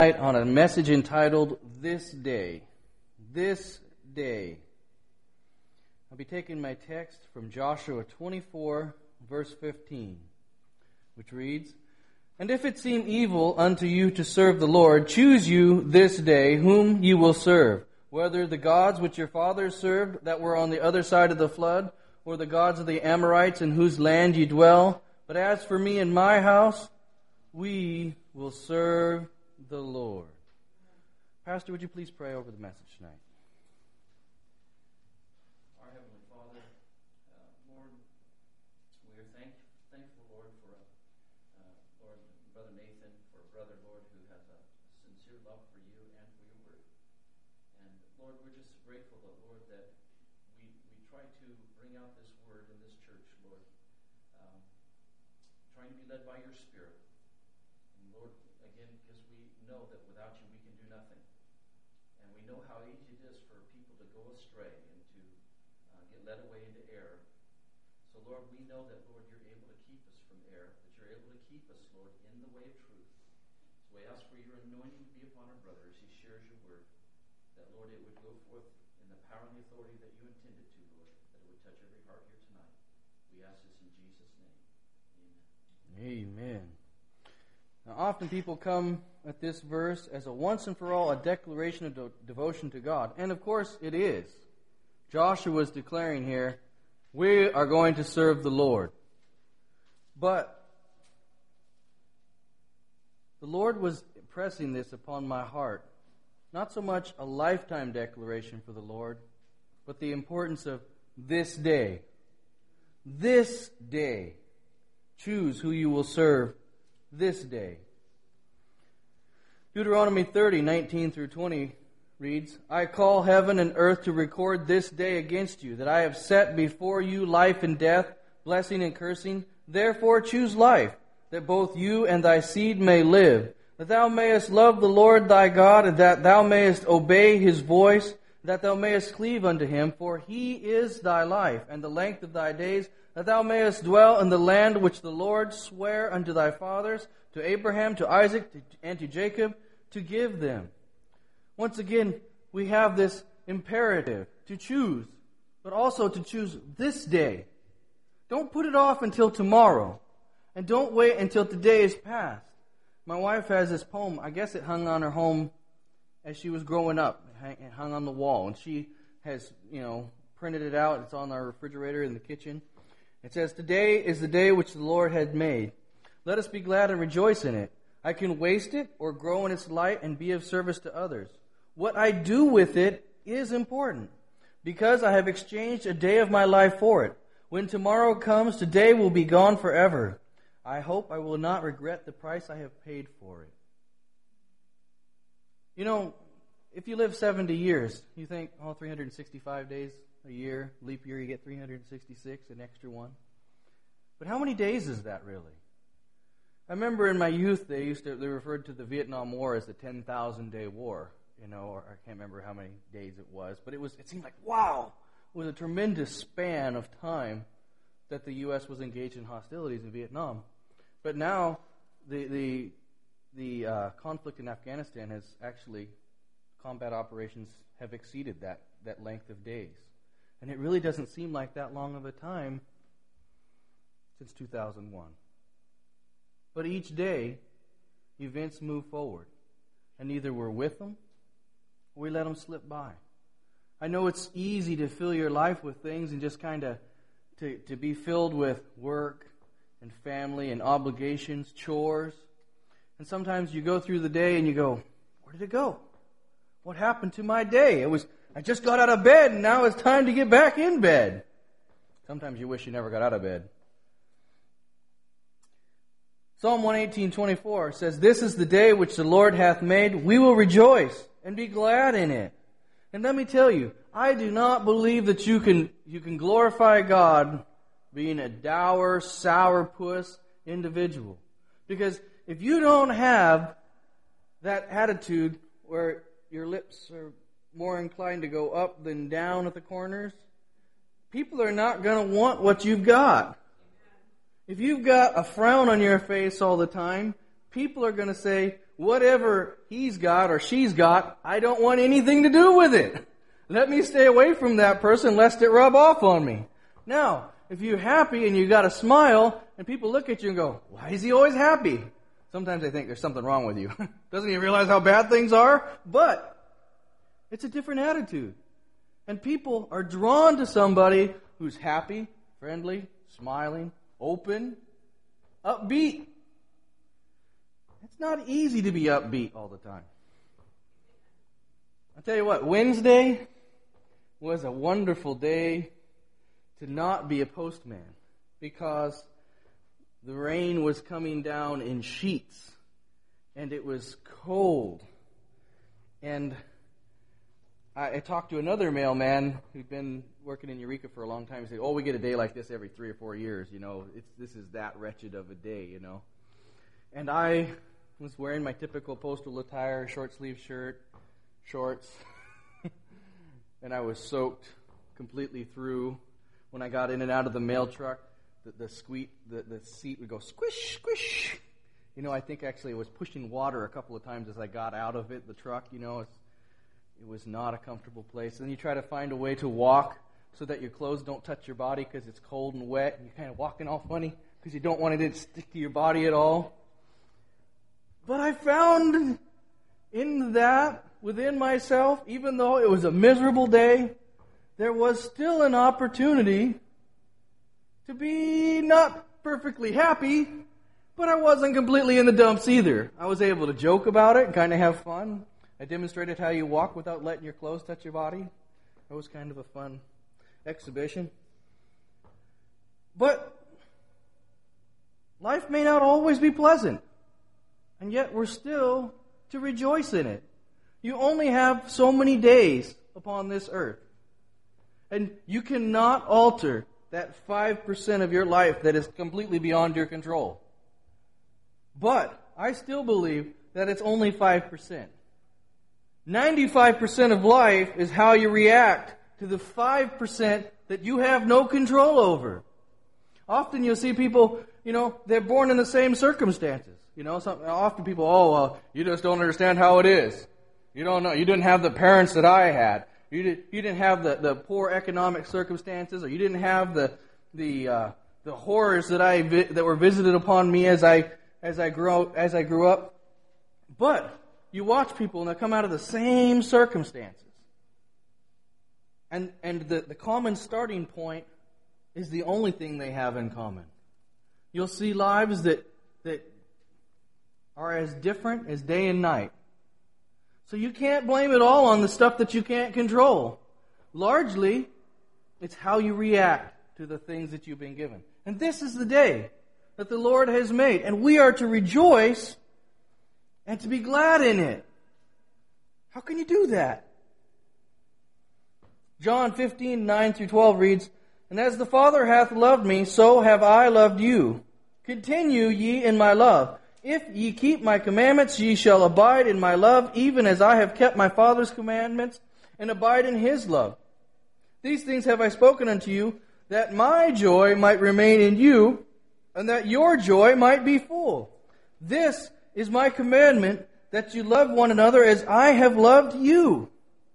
On a message entitled, This Day. This Day. I'll be taking my text from Joshua 24, verse 15, which reads, And if it seem evil unto you to serve the Lord, choose you this day whom you will serve, whether the gods which your fathers served that were on the other side of the flood, or the gods of the Amorites in whose land ye dwell. But as for me and my house, we will serve the Lord. Pastor, would you please pray over the message tonight? Our Heavenly Father, Lord, we are thankful, Lord, for Lord, Brother Nathan, for a brother, Lord, who has a sincere love for you and for your word. And Lord, we're just grateful, Lord, that we try to bring out this word in this church, Lord, trying to be led by your Spirit. Lord, again, because we know that without you we can do nothing. And we know how easy it is for people to go astray and to get led away into error. So, Lord, we know that, Lord, you're able to keep us from error, that you're able to keep us, Lord, in the way of truth. So we ask for your anointing to be upon our brother as he shares your word, that, Lord, it would go forth in the power and the authority that you intended to, Lord, that it would touch every heart here tonight. We ask this in Jesus' name. Amen. Now, often people come at this verse as a once and for all a declaration of devotion to God. And of course it is. Joshua is declaring here, we are going to serve the Lord. But the Lord was pressing this upon my heart. Not so much a lifetime declaration for the Lord, but the importance of this day. This day. Choose who you will serve this day. Deuteronomy 30, 19 through 20 reads, I call heaven and earth to record this day against you, that I have set before you life and death, blessing and cursing. Therefore choose life, that both you and thy seed may live, that thou mayest love the Lord thy God, and that thou mayest obey his voice, that thou mayest cleave unto him, for he is thy life, and the length of thy days, that thou mayest dwell in the land which the Lord sware unto thy fathers, to Abraham, to Isaac, and to Jacob, to give them. Once again, we have this imperative to choose, but also to choose this day. Don't put it off until tomorrow, and don't wait until today is past. My wife has this poem, I guess it hung on her home as she was growing up. It hung on the wall, and she has, printed it out. It's on our refrigerator in the kitchen. It says, Today is the day which the Lord had made. Let us be glad and rejoice in it. I can waste it or grow in its light and be of service to others. What I do with it is important, because I have exchanged a day of my life for it. When tomorrow comes, today will be gone forever. I hope I will not regret the price I have paid for it. If you live 70 years, you think, 365 days a year, leap year, you get 366, an extra one. But how many days is that really? I remember in my youth they referred to the Vietnam War as the 10,000-day war, or I can't remember how many days it was, but it seemed like, wow, it was a tremendous span of time that the U.S. was engaged in hostilities in Vietnam. But now the conflict in Afghanistan has actually, combat operations have exceeded that length of days. And it really doesn't seem like that long of a time since 2001. But each day, events move forward. And either we're with them, or we let them slip by. I know it's easy to fill your life with things and just kind of to be filled with work and family and obligations, chores. And sometimes you go through the day and you go, where did it go? What happened to my day? I just got out of bed, and now it's time to get back in bed. Sometimes you wish you never got out of bed. Psalm 118:24 says, This is the day which the Lord hath made. We will rejoice and be glad in it. And let me tell you, I do not believe that you can glorify God being a dour, sourpuss individual. Because if you don't have that attitude where your lips are more inclined to go up than down at the corners, people are not going to want what you've got. If you've got a frown on your face all the time, people are going to say, whatever he's got or she's got, I don't want anything to do with it. Let me stay away from that person lest it rub off on me. Now, if you're happy and you got a smile and people look at you and go, why is he always happy? Sometimes they think there's something wrong with you. Doesn't he realize how bad things are? But it's a different attitude. And people are drawn to somebody who's happy, friendly, smiling, open, upbeat. It's not easy to be upbeat all the time. I'll tell you what, Wednesday was a wonderful day to not be a postman because the rain was coming down in sheets and it was cold. And I talked to another mailman who'd been working in Eureka for a long time. He said, we get a day like this every 3 or 4 years, this is that wretched of a day, And I was wearing my typical postal attire, short sleeve shirt, shorts, and I was soaked completely through. When I got in and out of the mail truck, the seat would go squish, squish. I think actually it was pushing water a couple of times as I got out of it, the truck, it was not a comfortable place. And then you try to find a way to walk so that your clothes don't touch your body because it's cold and wet, and you're kind of walking all funny because you don't want it to stick to your body at all. But I found in that, within myself, even though it was a miserable day, there was still an opportunity to be not perfectly happy, but I wasn't completely in the dumps either. I was able to joke about it and kind of have fun. I demonstrated how you walk without letting your clothes touch your body. It was kind of a fun exhibition. But life may not always be pleasant, and yet we're still to rejoice in it. You only have so many days upon this earth. And you cannot alter that 5% of your life that is completely beyond your control. But I still believe that it's only 5%. 95% of life is how you react to the 5% that you have no control over. Often you'll see people, they're born in the same circumstances. Often people, you just don't understand how it is. You don't know. You didn't have the parents that I had. You didn't have the poor economic circumstances, or you didn't have the horrors that were visited upon me as I grew up. But you watch people and they come out of the same circumstances, and the common starting point is the only thing they have in common. You'll see lives that are as different as day and night. So you can't blame it all on the stuff that you can't control. Largely, it's how you react to the things that you've been given. And this is the day that the Lord has made. And we are to rejoice and to be glad in it. How can you do that? John 15:9-12 reads, "And as the Father hath loved me, so have I loved you. Continue ye in my love. If ye keep my commandments, ye shall abide in my love, even as I have kept my Father's commandments, and abide in his love. These things have I spoken unto you, that my joy might remain in you, and that your joy might be full. This is my commandment, that you love one another as I have loved you."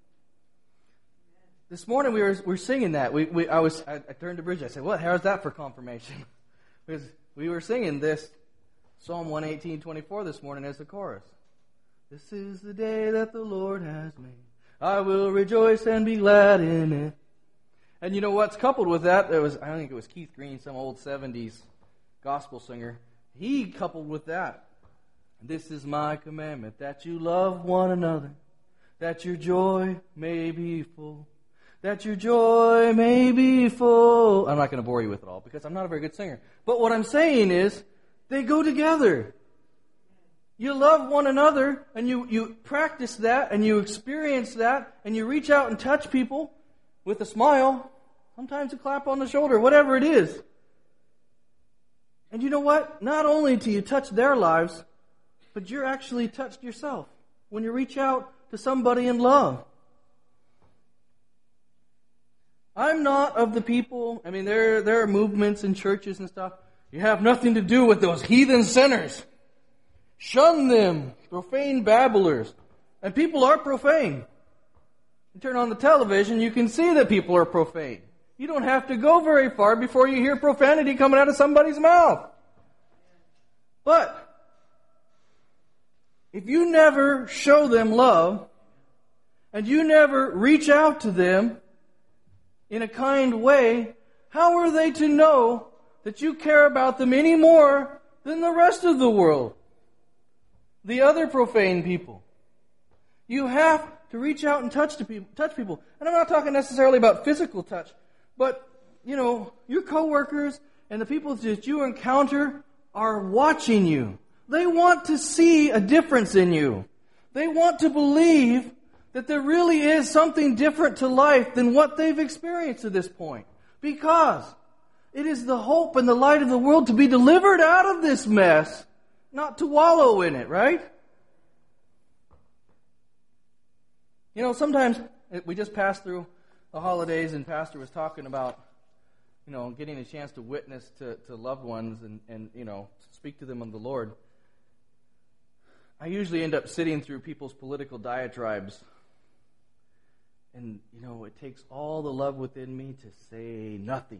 This morning we were singing that. I turned to Bridget. I said, "What? How's that for confirmation?" Because we were singing this Psalm 118:24 this morning as the chorus. This is the day that the Lord has made. I will rejoice and be glad in it. And you know what's coupled with that? I think it was Keith Green, some old 70s gospel singer. He coupled with that. This is my commandment, that you love one another, that your joy may be full. That your joy may be full. I'm not going to bore you with it all because I'm not a very good singer. But what I'm saying is, they go together. You love one another, and you practice that, and you experience that, and you reach out and touch people with a smile, sometimes a clap on the shoulder, whatever it is. And you know what? Not only do you touch their lives, but you're actually touched yourself when you reach out to somebody in love. I'm not of the people, there are movements in churches and stuff. You have nothing to do with those heathen sinners. Shun them, profane babblers. And people are profane. You turn on the television, you can see that people are profane. You don't have to go very far before you hear profanity coming out of somebody's mouth. But if you never show them love, and you never reach out to them in a kind way, how are they to know that you care about them any more than the rest of the world? The other profane people. You have to reach out and touch people. And I'm not talking necessarily about physical touch, but, your coworkers and the people that you encounter are watching you. They want to see a difference in you. They want to believe that there really is something different to life than what they've experienced to this point. Because it is the hope and the light of the world to be delivered out of this mess, not to wallow in it, right? Sometimes we just passed through the holidays and Pastor was talking about, getting a chance to witness to loved ones and speak to them of the Lord. I usually end up sitting through people's political diatribes. And, it takes all the love within me to say nothing.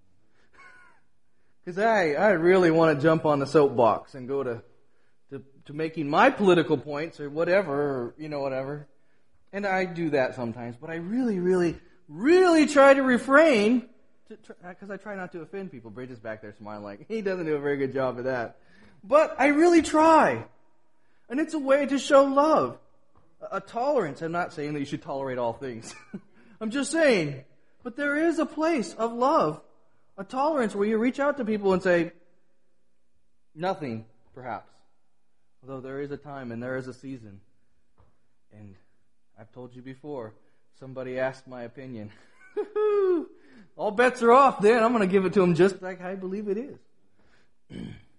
Because I really want to jump on the soapbox and go to making my political points or whatever, whatever. And I do that sometimes. But I really, really, really try to refrain, because I try not to offend people. Bridge is back there smiling like, he doesn't do a very good job of that. But I really try. And it's a way to show love. A tolerance. I'm not saying that you should tolerate all things. I'm just saying. But there is a place of love. A tolerance where you reach out to people and say, nothing, perhaps. Although there is a time and there is a season. And I've told you before, somebody asked my opinion. All bets are off then. I'm going to give it to them just like I believe it is.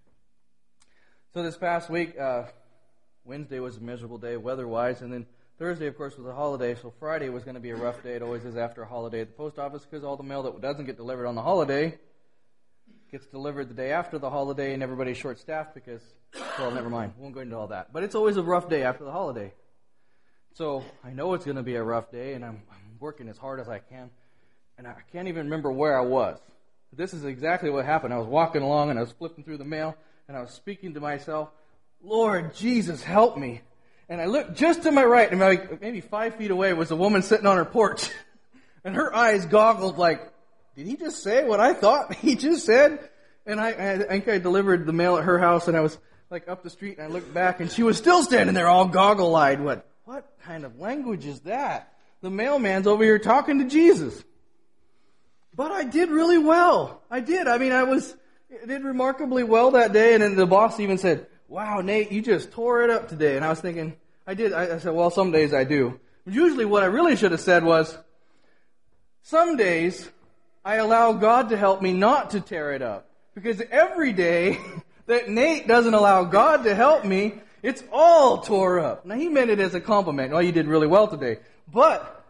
So this past week, Wednesday was a miserable day weather-wise, and then Thursday, of course, was a holiday, so Friday was going to be a rough day. It always is after a holiday at the post office, because all the mail that doesn't get delivered on the holiday gets delivered the day after the holiday, and everybody's short-staffed because, well, never mind. Won't go into all that. But it's always a rough day after the holiday. So I know it's going to be a rough day, and I'm working as hard as I can, and I can't even remember where I was. This is exactly what happened. I was walking along, and I was flipping through the mail, and I was speaking to myself, Lord Jesus, help me. And I looked just to my right, and maybe 5 feet away was a woman sitting on her porch. And her eyes goggled like, did he just say what I thought he just said? And I think I delivered the mail at her house, and I was like up the street, and I looked back, and she was still standing there all goggle-eyed. What kind of language is that? The mailman's over here talking to Jesus. But I did really well. I did. I did remarkably well that day, and then the boss even said, wow, Nate, you just tore it up today. And I was thinking, I did. I said, well, some days I do. Usually what I really should have said was, some days I allow God to help me not to tear it up. Because every day that Nate doesn't allow God to help me, it's all tore up. Now, he meant it as a compliment. Oh, you did really well today. But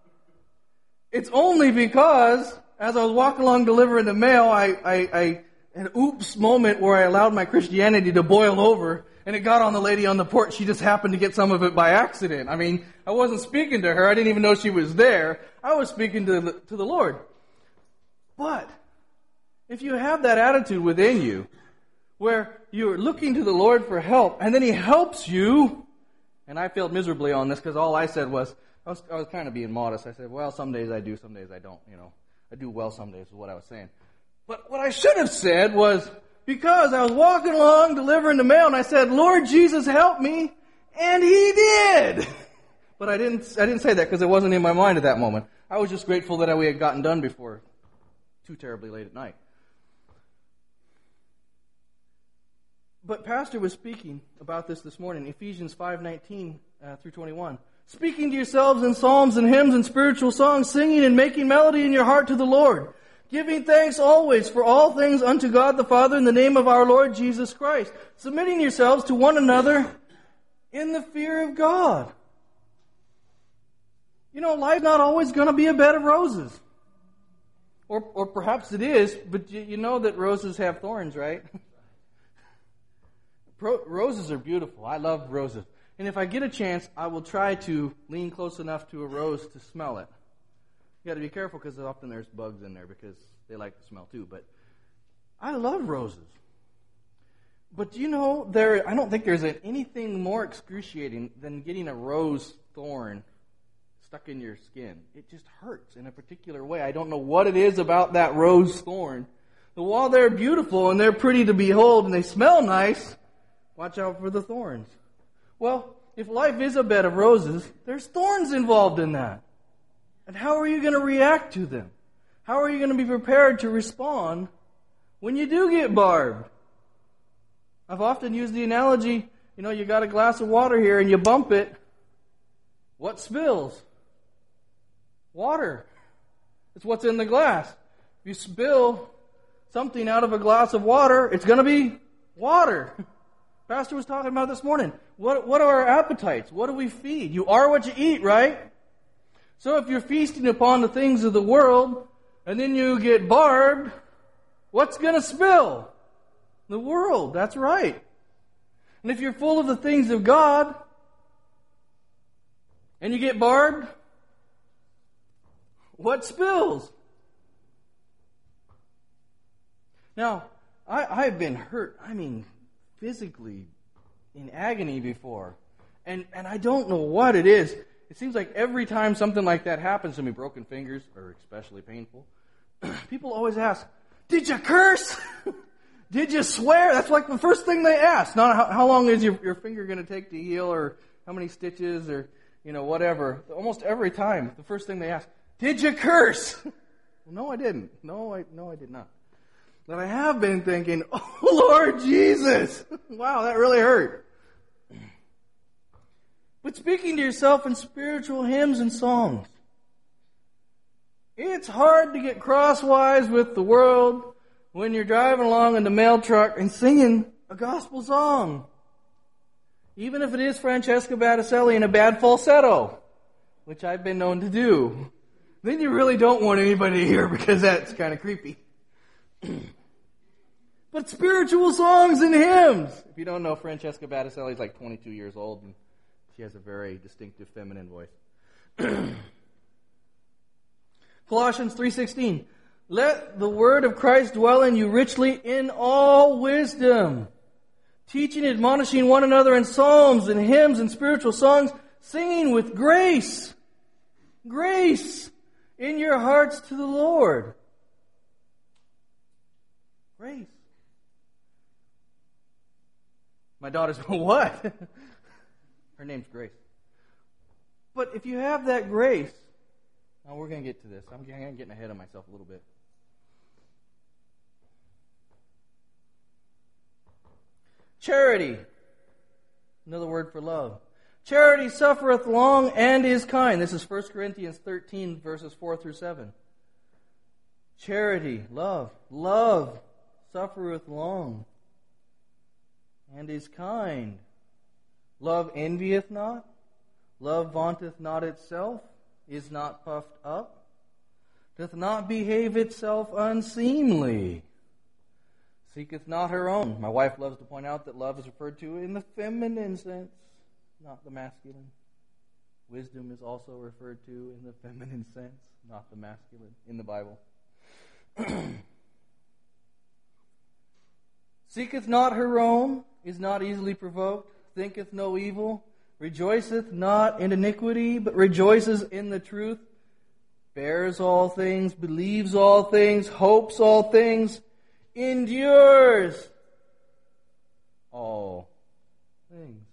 it's only because, as I was walking along delivering the mail, I an oops moment where I allowed my Christianity to boil over, and it got on the lady on the porch. She just happened to get some of it by accident. I wasn't speaking to her. I didn't even know she was there. I was speaking to the Lord. But if you have that attitude within you, where you're looking to the Lord for help, and then He helps you, and I failed miserably on this because all I said was, I was kind of being modest. I said, well, some days I do, some days I don't. I do well some days is what I was saying. But what I should have said was, because I was walking along delivering the mail and I said, Lord Jesus, help me, and He did. But I didn't say that because it wasn't in my mind at that moment. I was just grateful that we had gotten done before too terribly late at night. But Pastor was speaking about this morning, Ephesians 5:19 through 21. Speaking to yourselves in psalms and hymns and spiritual songs, singing and making melody in your heart to the Lord, giving thanks always for all things unto God the Father in the name of our Lord Jesus Christ, submitting yourselves to one another in the fear of God. Life's not always going to be a bed of roses. Or perhaps it is, but you know that roses have thorns, right? Roses are beautiful. I love roses. And if I get a chance, I will try to lean close enough to a rose to smell it. You got to be careful because often there's bugs in there because they like to smell too. But I love roses. But do you know, I don't think there's anything more excruciating than getting a rose thorn stuck in your skin. It just hurts in a particular way. I don't know what it is about that rose thorn. But while they're beautiful and they're pretty to behold and they smell nice, watch out for the thorns. Well, if life is a bed of roses, there's thorns involved in that. And how are you going to react to them? How are you going to be prepared to respond when you do get barbed? I've often used the analogy, you got a glass of water here and you bump it. What spills? Water. It's what's in the glass. If you spill something out of a glass of water, it's going to be water. Pastor was talking about this morning. What are our appetites? What do we feed? You are what you eat, right? So if you're feasting upon the things of the world, and then you get barbed, what's going to spill? The world, that's right. And if you're full of the things of God, and you get barbed, what spills? Now, I've been hurt, physically in agony before. And I don't know what it is. It seems like every time something like that happens to me, broken fingers are especially painful, people always ask, did you curse? Did you swear? That's like the first thing they ask. Not how long is your finger going to take to heal, or how many stitches, or whatever. Almost every time, the first thing they ask, did you curse? Well, no, I didn't. No, I did not. But I have been thinking, oh, Lord Jesus. Wow, that really hurt. But speaking to yourself in spiritual hymns and songs, it's hard to get crosswise with the world when you're driving along in the mail truck and singing a gospel song. Even if it is Francesca Battistelli in a bad falsetto, which I've been known to do. Then you really don't want anybody to hear because that's kind of creepy. But spiritual songs and hymns. If you don't know, Francesca Battistelli is like 22 years old and she has a very distinctive feminine voice. Colossians 3:16. Let the word of Christ dwell in you richly in all wisdom, teaching and admonishing one another in psalms and hymns and spiritual songs, singing with grace in your hearts to the Lord. Grace. My daughter's, what? Her name's Grace. But if you have that grace, now we're going to get to this. I'm getting ahead of myself a little bit. Charity. Another word for love. Charity suffereth long and is kind. This is 1 Corinthians 13, verses 4 through 7. Charity, love. Love suffereth long and is kind. Love envieth not. Love vaunteth not itself, is not puffed up, doth not behave itself unseemly, seeketh not her own. My wife loves to point out that love is referred to in the feminine sense, not the masculine. Wisdom is also referred to in the feminine sense, not the masculine, in the Bible. Seeketh not her own, is not easily provoked, thinketh no evil, rejoiceth not in iniquity, but rejoices in the truth, bears all things, believes all things, hopes all things, endures all things.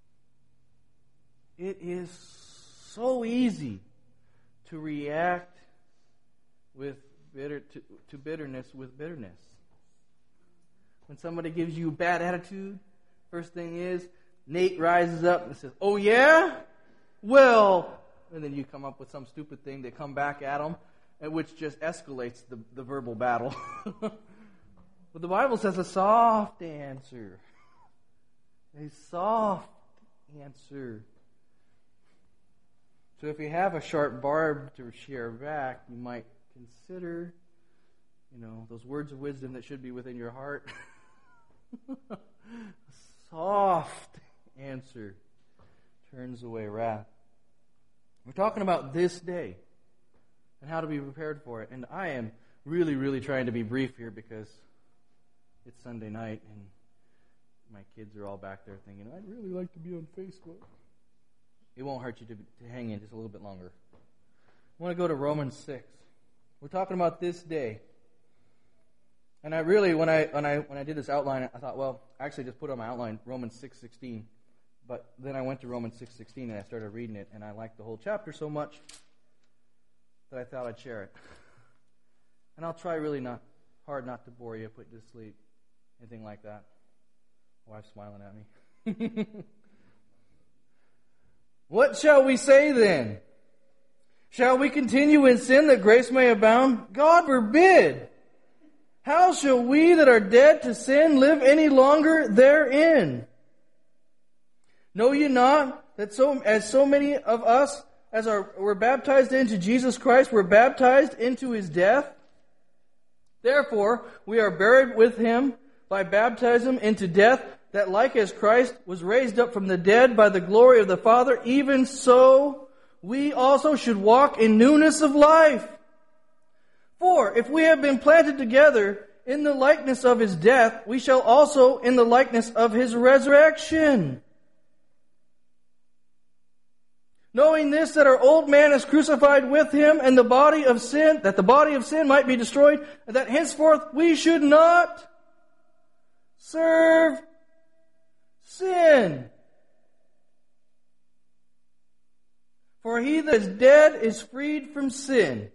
It is so easy to react with to bitterness with bitterness. When somebody gives you a bad attitude, first thing is, Nate rises up and says, oh yeah? Well, and then you come up with some stupid thing, they come back at them, which just escalates the verbal battle. But the Bible says a soft answer. A soft answer. So if you have a sharp barb to share back, you might consider, those words of wisdom that should be within your heart. soft answer turns away wrath. We're talking about this day and how to be prepared for it. And I am really, really trying to be brief here because it's Sunday night and my kids are all back there thinking, I'd really like to be on Facebook. It won't hurt you to hang in just a little bit longer. I want to go to Romans 6. We're talking about this day. And I really, when I did this outline, I thought, well, I actually just put on my outline Romans 6:16. But then I went to Romans 6:16 and I started reading it, and I liked the whole chapter so much that I thought I'd share it. And I'll try really hard not to bore you, put you to sleep, anything like that. My wife's smiling at me. What shall we say then? Shall we continue in sin that grace may abound? God forbid! How shall we that are dead to sin live any longer therein? Know ye not that so many of us as were baptized into Jesus Christ were baptized into His death? Therefore we are buried with Him by baptism into death, that like as Christ was raised up from the dead by the glory of the Father, even so we also should walk in newness of life. For if we have been planted together in the likeness of His death, we shall also in the likeness of His resurrection. Knowing this, that our old man is crucified with Him, and the body of sin, that the body of sin might be destroyed, and that henceforth we should not serve sin. For he that is dead is freed from sin.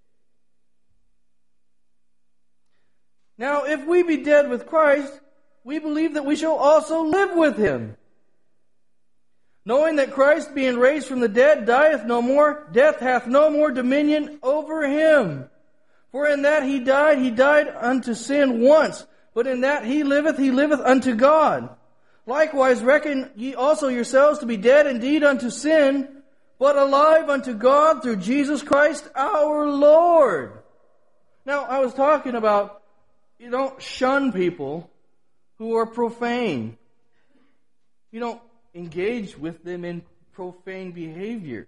Now, if we be dead with Christ, we believe that we shall also live with Him. Knowing that Christ, being raised from the dead, dieth no more, death hath no more dominion over Him. For in that He died unto sin once, but in that He liveth unto God. Likewise reckon ye also yourselves to be dead indeed unto sin, but alive unto God through Jesus Christ our Lord. Now, I was talking about, you don't shun people who are profane. You don't engage with them in profane behavior.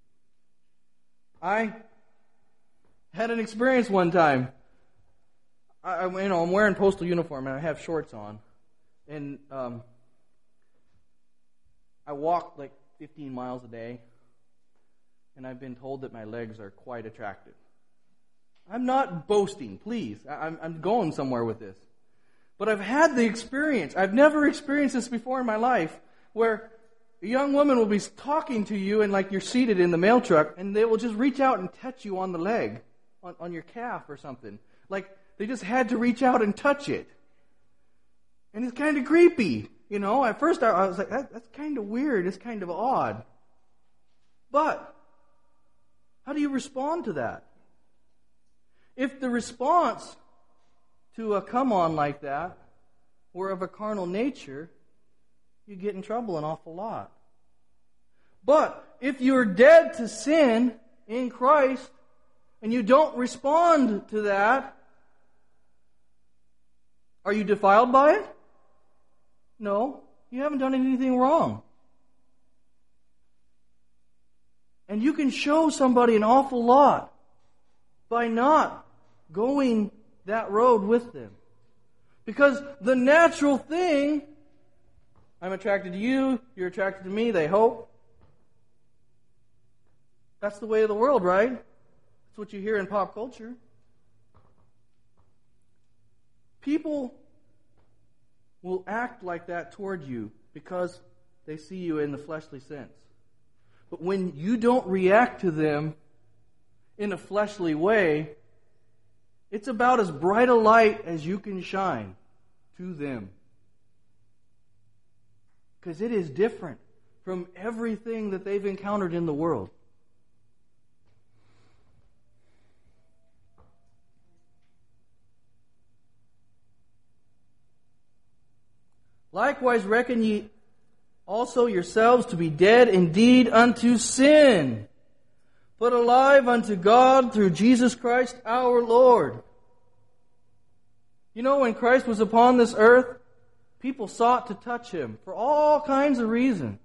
I had an experience one time. I'm wearing postal uniform and I have shorts on, and I walk like 15 miles a day, and I've been told that my legs are quite attractive. I'm not boasting, please. I'm going somewhere with this. But I've had the experience. I've never experienced this before in my life, where a young woman will be talking to you and like you're seated in the mail truck, and they will just reach out and touch you on the leg, on your calf or something. Like they just had to reach out and touch it. And it's kind of creepy. You know, at first I was like, that's kind of weird. It's kind of odd. But how do you respond to that? If the response to a come on like that were of a carnal nature, you get in trouble an awful lot. But if you're dead to sin in Christ and you don't respond to that, are you defiled by it? No, you haven't done anything wrong. And you can show somebody an awful lot by not going that road with them. Because the natural thing, I'm attracted to you, you're attracted to me, they hope. That's the way of the world, right? That's what you hear in pop culture. People will act like that toward you because they see you in the fleshly sense. But when you don't react to them in a fleshly way, it's about as bright a light as you can shine to them. Because it is different from everything that they've encountered in the world. Likewise reckon ye also yourselves to be dead indeed unto sin, but alive unto God through Jesus Christ our Lord. You know, when Christ was upon this earth, people sought to touch him for all kinds of reasons.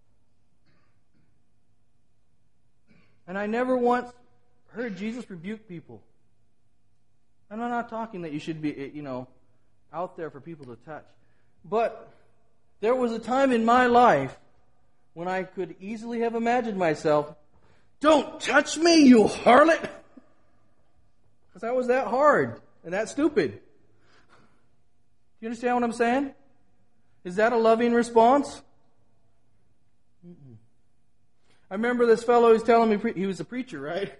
And I never once heard Jesus rebuke people. And I'm not talking that you should be, out there for people to touch. But there was a time in my life when I could easily have imagined myself, don't touch me, you harlot! Because I was that hard and that stupid. Do you understand what I'm saying? Is that a loving response? Mm-mm. I remember this fellow was telling me, he was a preacher, right?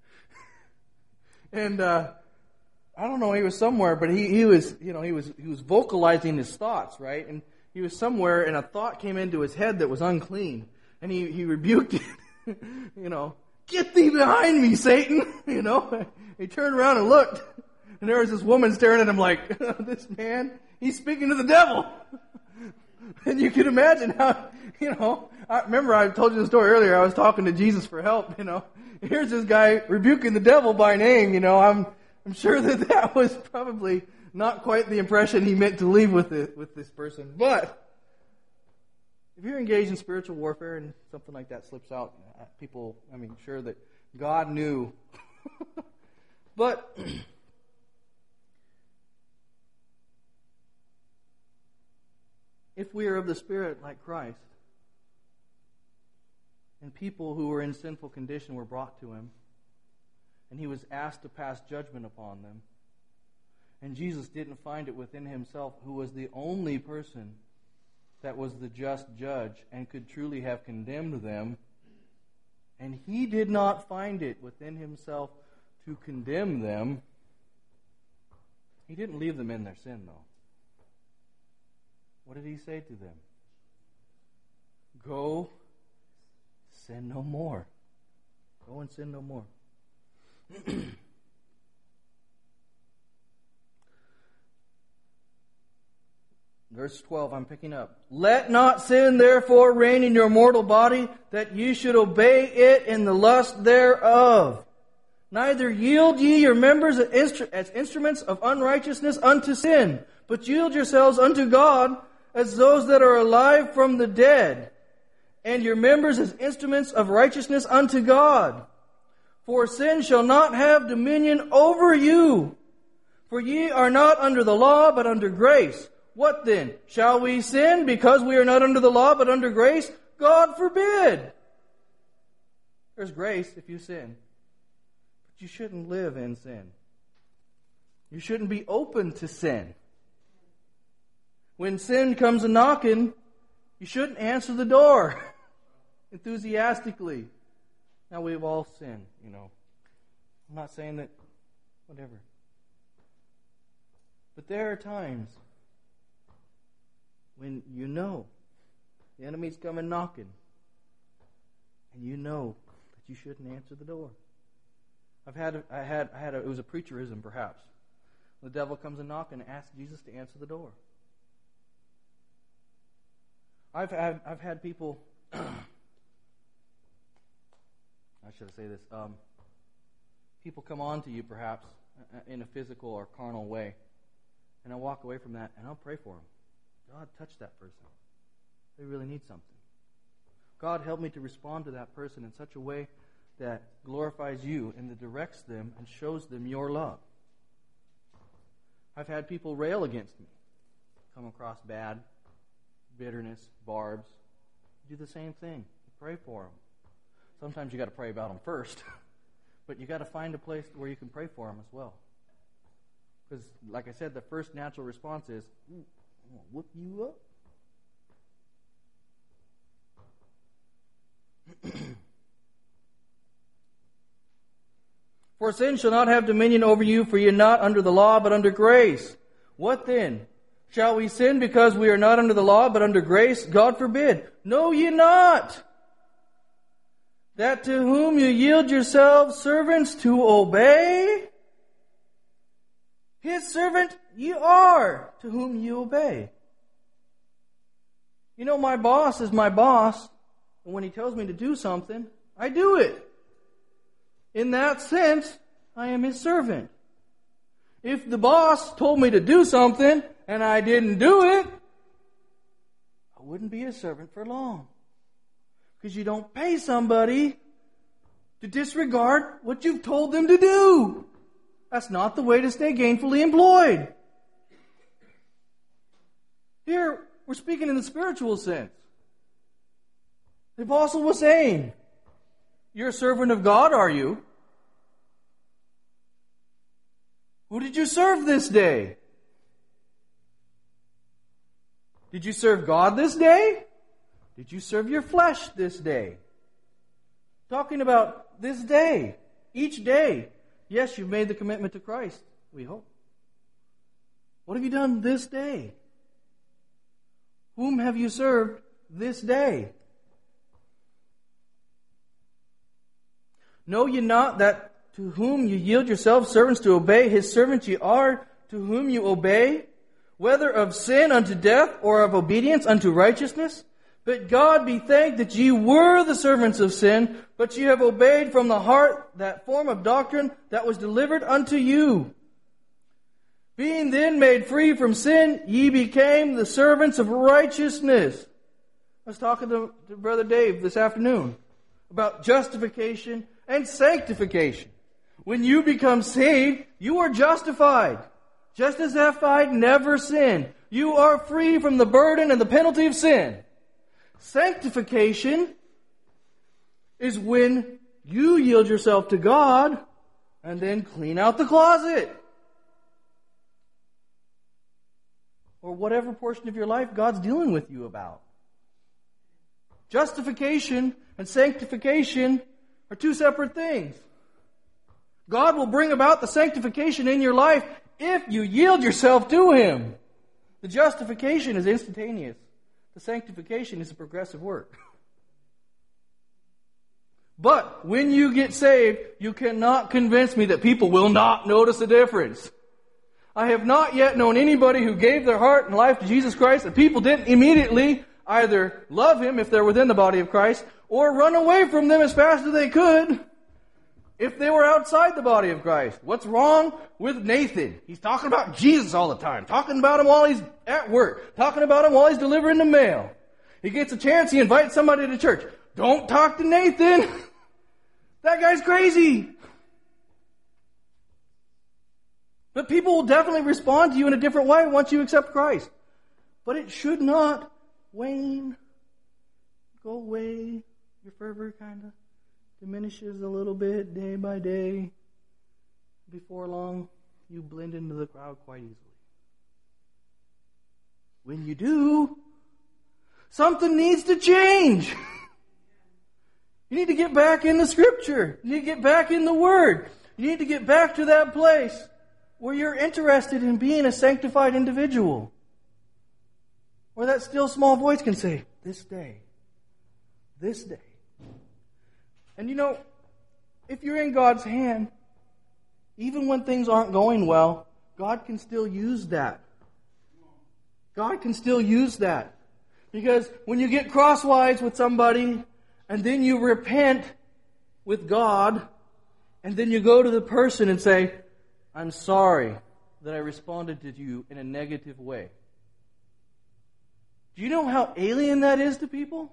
And I don't know, he was somewhere, but he was vocalizing his thoughts, right? And he was somewhere, and a thought came into his head that was unclean, and he rebuked it. Get thee behind me, Satan! He turned around and looked, and there was this woman staring at him like, this man, he's speaking to the devil. And you can imagine how, I remember I told you the story earlier. I was talking to Jesus for help. Here's this guy rebuking the devil by name. I'm sure that was probably not quite the impression he meant to leave with this person. But if you're engaged in spiritual warfare and something like that slips out, sure that God knew. But if we are of the Spirit like Christ, and people who were in sinful condition were brought to him, and he was asked to pass judgment upon them, and Jesus didn't find it within himself, who was the only person that was the just judge and could truly have condemned them, and he did not find it within himself to condemn them, he didn't leave them in their sin, though. What did he say to them? Go, sin no more. Go and sin no more. Verse 12, I'm picking up. Let not sin therefore reign in your mortal body, that ye should obey it in the lust thereof. Neither yield ye your members as instruments of unrighteousness unto sin, but yield yourselves unto God as those that are alive from the dead, and your members as instruments of righteousness unto God. For sin shall not have dominion over you. For ye are not under the law, but under grace. What then? Shall we sin because we are not under the law, but under grace? God forbid. There's grace if you sin. But you shouldn't live in sin. You shouldn't be open to sin. When sin comes a-knocking, you shouldn't answer the door enthusiastically. Now, we've all sinned, I'm not saying that, whatever. But there are times when the enemy's coming knocking, and that you shouldn't answer the door. It was a preacherism perhaps. The devil comes and knocking and asks Jesus to answer the door. I've had people. How should I say this? People come on to you perhaps in a physical or carnal way, and I walk away from that and I'll pray for them. God, touch that person. They really need something. God, help me to respond to that person in such a way that glorifies you and that directs them and shows them your love. I've had people rail against me, come across bad, bitterness, barbs. Do the same thing. Pray for them. Sometimes you got to pray about them first, but you got to find a place where you can pray for them as well. Because, like I said, the first natural response is, I'm going to whoop you up. For sin shall not have dominion over you, for ye are not under the law, but under grace. What then? Shall we sin because we are not under the law, but under grace? God forbid. Know ye not that to whom you yield yourselves servants to obey, his servant ye are, to whom you obey. My boss is my boss, and when he tells me to do something, I do it. In that sense, I am his servant. If the boss told me to do something and I didn't do it, wouldn't be a servant for long. Because you don't pay somebody to disregard what you've told them to do. That's not the way to stay gainfully employed. Here, we're speaking in the spiritual sense. The apostle was saying, you're a servant of God, are you? Who did you serve this day? Did you serve God this day? Did you serve your flesh this day? Talking about this day, each day. Yes, you've made the commitment to Christ, we hope. What have you done this day? Whom have you served this day? Know ye not that to whom you yield yourselves servants to obey, his servants ye are, to whom you obey, whether of sin unto death or of obedience unto righteousness? But God be thanked that ye were the servants of sin, but ye have obeyed from the heart that form of doctrine that was delivered unto you. Being then made free from sin, ye became the servants of righteousness. I was talking to Brother Dave this afternoon about justification and sanctification. When you become saved, you are justified. Just as if I'd never sinned. You are free from the burden and the penalty of sin. Sanctification is when you yield yourself to God and then clean out the closet. Or whatever portion of your life God's dealing with you about. Justification and sanctification are two separate things. God will bring about the sanctification in your life if you yield yourself to Him. The justification is instantaneous. The sanctification is a progressive work. But when you get saved, you cannot convince me that people will not notice a difference. I have not yet known anybody who gave their heart and life to Jesus Christ and people didn't immediately either love Him if they're within the body of Christ or run away from them as fast as they could if they were outside the body of Christ. What's wrong with Nathan? He's talking about Jesus all the time. Talking about Him while he's at work. Talking about Him while he's delivering the mail. He gets a chance, he invites somebody to church. Don't talk to Nathan. That guy's crazy. But people will definitely respond to you in a different way once you accept Christ. But it should not wane, go away. Your fervor kind of diminishes a little bit day by day. Before long, you blend into the crowd quite easily. When you do, something needs to change. You need to get back in the Scripture. You need to get back in the Word. You need to get back to that place where you're interested in being a sanctified individual. Where that still small voice can say, this day. And you know, if you're in God's hand, even when things aren't going well, God can still use that. God can still use that. Because when you get crosswise with somebody, and then you repent with God, and then you go to the person and say, I'm sorry that I responded to you in a negative way. Do you know how alien that is to people?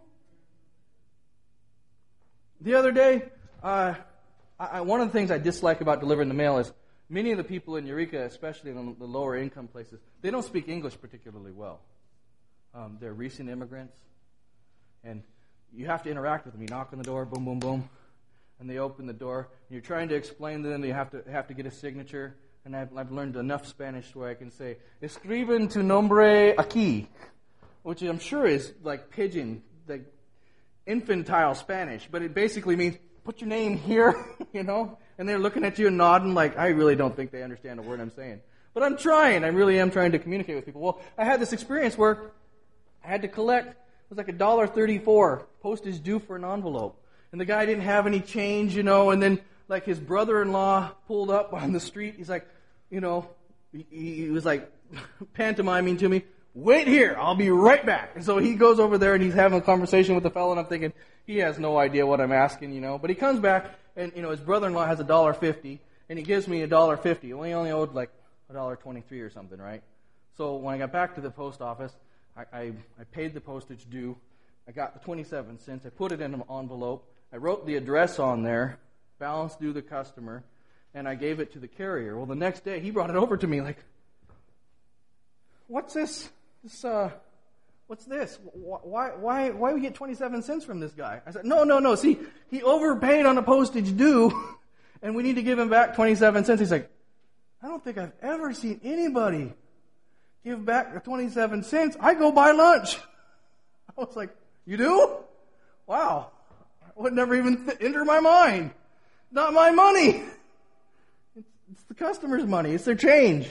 The other day, one of the things I dislike about delivering the mail is many of the people in Eureka, especially in the lower income places, they don't speak English particularly well. They're recent immigrants, and you have to interact with them. You knock on the door, boom, boom, boom, and they open the door. And you're trying to explain to them that you have to get a signature. And I've learned enough Spanish where I can say, escriben tu nombre aquí, which I'm sure is like pidgin, like infantile Spanish, but it basically means put your name here, you know. And they're looking at you and nodding like, I really don't think they understand a word I'm saying. But I'm trying. I really am trying to communicate with people. Well, I had this experience where I had to collect, it was like $1.34 postage due for an envelope. And the guy didn't have any change, you know, and then like his brother-in-law pulled up on the street. He's like, you know, he was like pantomiming to me, wait here, I'll be right back. And so he goes over there and he's having a conversation with the fellow, and I'm thinking, he has no idea what I'm asking, you know. But he comes back and, you know, his brother-in-law has $1.50 and he gives me $1.50. Well, he only owed like $1.23 or something, right? So when I got back to the post office, I paid the postage due. I got the 27 cents. I put it in an envelope. I wrote the address on there, balance due the customer, and I gave it to the carrier. Well, the next day, he brought it over to me like, what's this? What's this? Why we get 27 cents from this guy? I said, no. See, he overpaid on the postage due, and we need to give him back 27 cents. He's like, I don't think I've ever seen anybody give back the 27 cents. I go buy lunch. I was like, you do? Wow. That would never even enter my mind. Not my money. It's the customer's money. It's their change.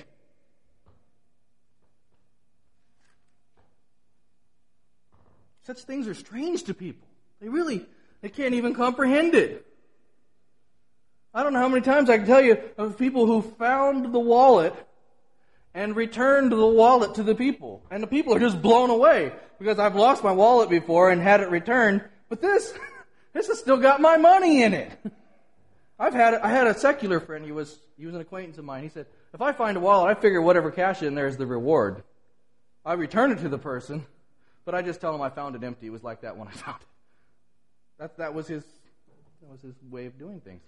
Such things are strange to people. They can't even comprehend it. I don't know how many times I can tell you of people who found the wallet and returned the wallet to the people. And the people are just blown away because I've lost my wallet before and had it returned. But this has still got my money in it. I had a secular friend. He was an acquaintance of mine. He said, if I find a wallet, I figure whatever cash in there is the reward. I return it to the person, but I just tell him I found it empty. It was like that when I found it. That was his way of doing things.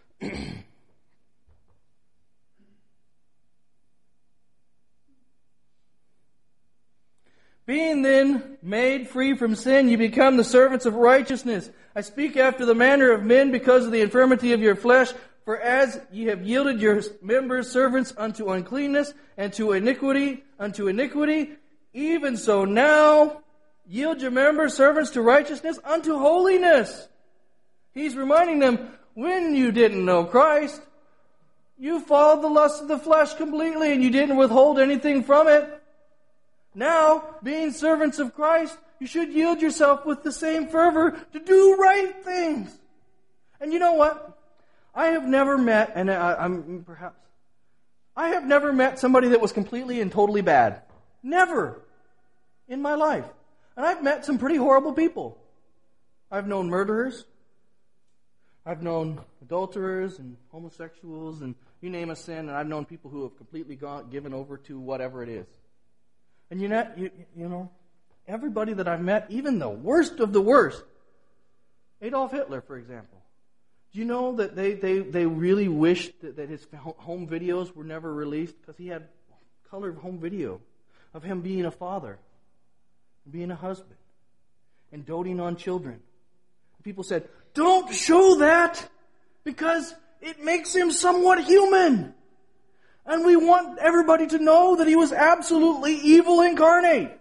Being then made free from sin, you become the servants of righteousness. I speak after the manner of men because of the infirmity of your flesh. For as ye have yielded your members servants unto uncleanness and to iniquity, even so now yield your members servants to righteousness unto holiness. He's reminding them, when you didn't know Christ, you followed the lust of the flesh completely and you didn't withhold anything from it. Now, being servants of Christ, you should yield yourself with the same fervor to do right things. And you know what? I have never met, and I have never met somebody that was completely and totally bad. Never in my life. And I've met some pretty horrible people. I've known murderers. I've known adulterers and homosexuals and you name a sin, and I've known people who have completely given over to whatever it is. And you know, everybody that I've met, even the worst of the worst, Adolf Hitler, for example. Do you know that they really wished that his home videos were never released? Because he had color home video of him being a father, being a husband, and doting on children. People said, don't show that because it makes him somewhat human. And we want everybody to know that he was absolutely evil incarnate.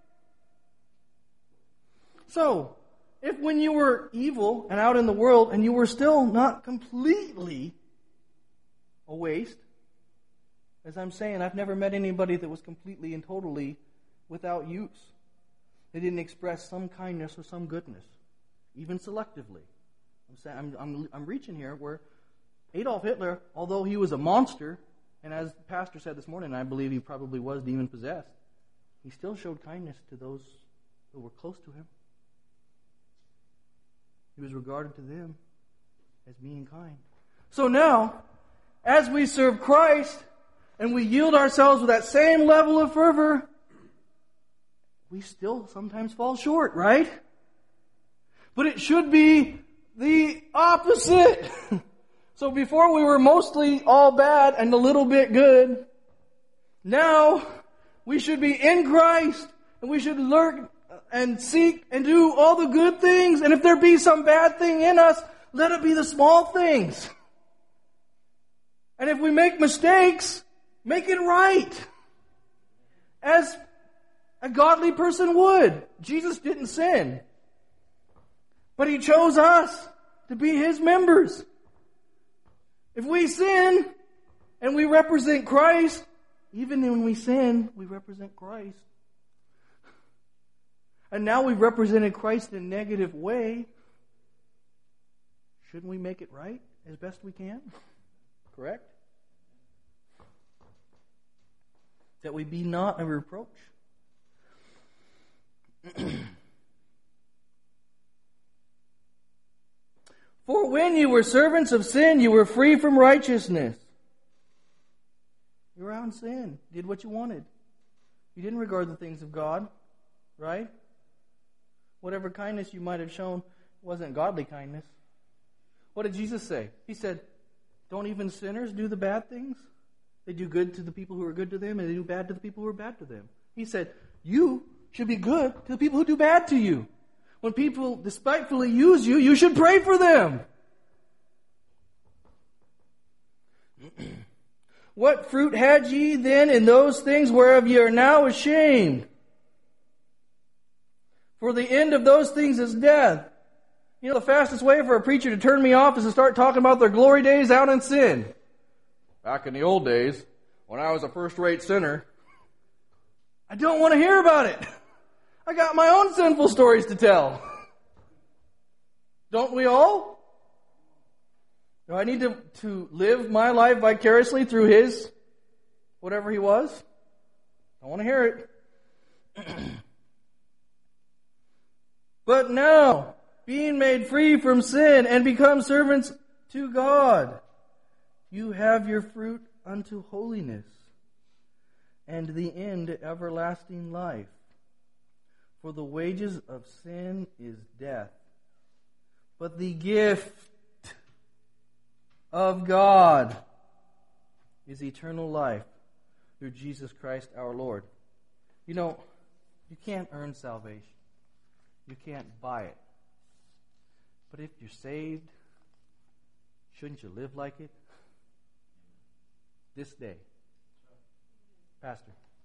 So, if when you were evil and out in the world and you were still not completely a waste, as I'm saying, I've never met anybody that was completely and totally without use. They didn't express some kindness or some goodness, even selectively. I'm reaching here where Adolf Hitler, although he was a monster, and as the pastor said this morning, I believe he probably was demon-possessed, he still showed kindness to those who were close to him. He was regarded to them as being kind. So now, as we serve Christ, and we yield ourselves with that same level of fervor, we still sometimes fall short, right? But it should be the opposite. So before we were mostly all bad and a little bit good, now we should be in Christ and we should learn and seek and do all the good things. And if there be some bad thing in us, let it be the small things. And if we make mistakes, make it right. As a godly person would. Jesus didn't sin. But He chose us to be His members. If we sin and we represent Christ, even when we sin, we represent Christ. And now we've represented Christ in a negative way. Shouldn't we make it right as best we can? Correct? That we be not a reproach. For when you were servants of sin, you were free from righteousness. You were out in sin. Did what you wanted. You didn't regard the things of God. right? Whatever kindness you might have shown wasn't godly kindness. What did Jesus say? He said, don't even sinners do the bad things? They do good to the people who are good to them, and they do bad to the people who are bad to them. He said, you should be good to the people who do bad to you. When people despitefully use you, you should pray for them. What fruit had ye then in those things whereof ye are now ashamed? For the end of those things is death. You know, the fastest way for a preacher to turn me off is to start talking about their glory days out in sin. Back in the old days, when I was a first-rate sinner, I don't want to hear about it. I got my own sinful stories to tell. Don't we all? Do I need to live my life vicariously through his, whatever he was? I want to hear it. But now, being made free from sin and become servants to God, you have your fruit unto holiness, and the end everlasting life. For the wages of sin is death, but the gift of God is eternal life through Jesus Christ our Lord. You know, you can't earn salvation. You can't buy it. But if you're saved, shouldn't you live like it? This day. Pastor.